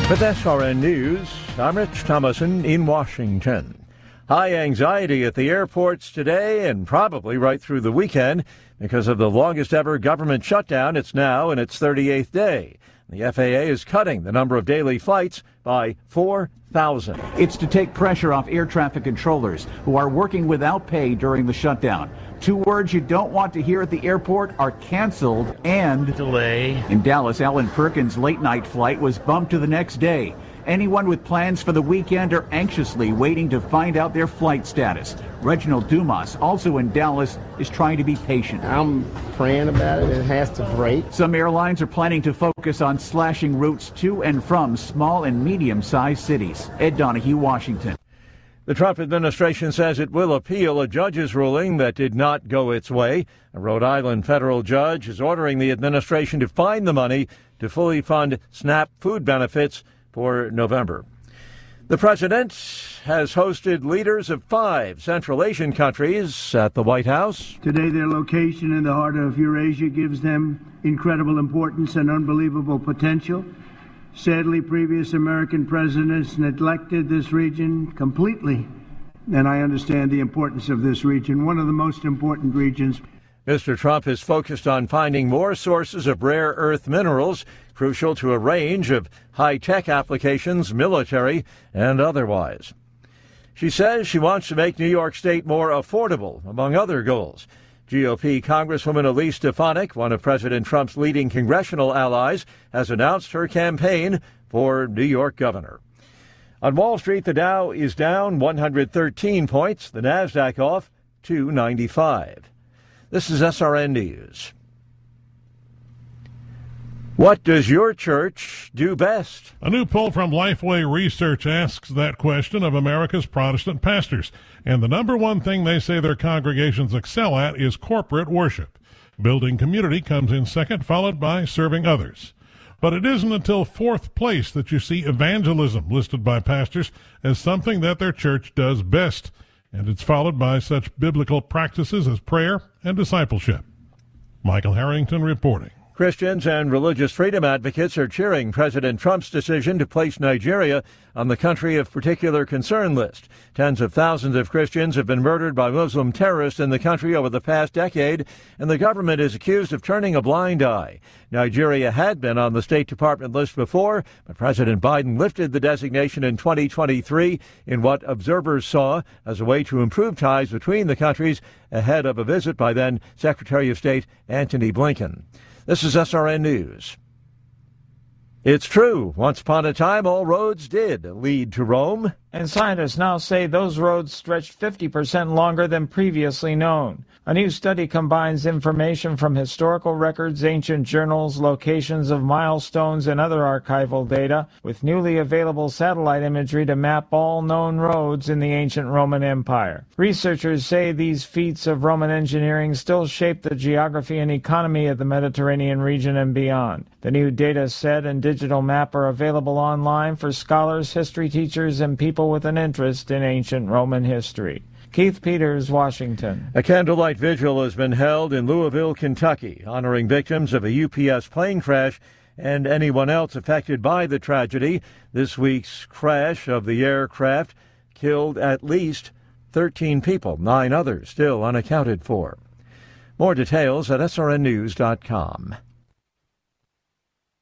With SRN News, I'm Rich Thomason in Washington. High anxiety at the airports today and probably right through the weekend because of the longest ever government shutdown. It's now in its 38th day. The FAA is cutting the number of daily flights by 4,000. It's to take pressure off air traffic controllers who are working without pay during the shutdown. Two words you don't want to hear at the airport are canceled and delay. In Dallas, Alan Perkins' late-night flight was bumped to the next day. Anyone with plans for the weekend are anxiously waiting to find out their flight status. Reginald Dumas, also in Dallas, is trying to be patient. I'm praying about it. It has to break. Some airlines are planning to focus on slashing routes to and from small and medium-sized cities. Ed Donahue, Washington. The Trump administration says it will appeal a judge's ruling that did not go its way. A Rhode Island federal judge is ordering the administration to find the money to fully fund SNAP food benefits for November. The president has hosted leaders of 5 Central Asian countries at the White House. Today, their location in the heart of Eurasia gives them incredible importance and unbelievable potential. Sadly, previous American presidents neglected this region completely, and I understand the importance of this region, one of the most important regions. Mr. Trump is focused on finding more sources of rare earth minerals, crucial to a range of high-tech applications, military and otherwise. She says she wants to make New York State more affordable, among other goals. GOP Congresswoman Elise Stefanik, one of President Trump's leading congressional allies, has announced her campaign for New York governor. On Wall Street, the Dow is down 113 points, the Nasdaq off 295. This is SRN News. What does your church do best? A new poll from Lifeway Research asks that question of America's Protestant pastors. And the number one thing they say their congregations excel at is corporate worship. Building community comes in second, followed by serving others. But it isn't until 4th place that you see evangelism listed by pastors as something that their church does best. And it's followed by such biblical practices as prayer and discipleship. Michael Harrington reporting. Christians and religious freedom advocates are cheering President Trump's decision to place Nigeria on the country of particular concern list. Tens of thousands of Christians have been murdered by Muslim terrorists in the country over the past decade, and the government is accused of turning a blind eye. Nigeria had been on the State Department list before, but President Biden lifted the designation in 2023 in what observers saw as a way to improve ties between the countries ahead of a visit by then Secretary of State Antony Blinken. This is SRN News. It's true. Once upon a time, all roads did lead to Rome. And scientists now say those roads stretched 50% longer than previously known. A new study combines information from historical records, ancient journals, locations of milestones, and other archival data with newly available satellite imagery to map all known roads in the ancient Roman Empire. Researchers say these feats of Roman engineering still shape the geography and economy of the Mediterranean region and beyond. The new data set and digital map are available online for scholars, history teachers, and people with an interest in ancient Roman history. Keith Peters, Washington. A candlelight vigil has been held in Louisville, Kentucky, honoring victims of a UPS plane crash and anyone else affected by the tragedy. This week's crash of the aircraft killed at least 13 people, 9 others still unaccounted for. More details at srnnews.com.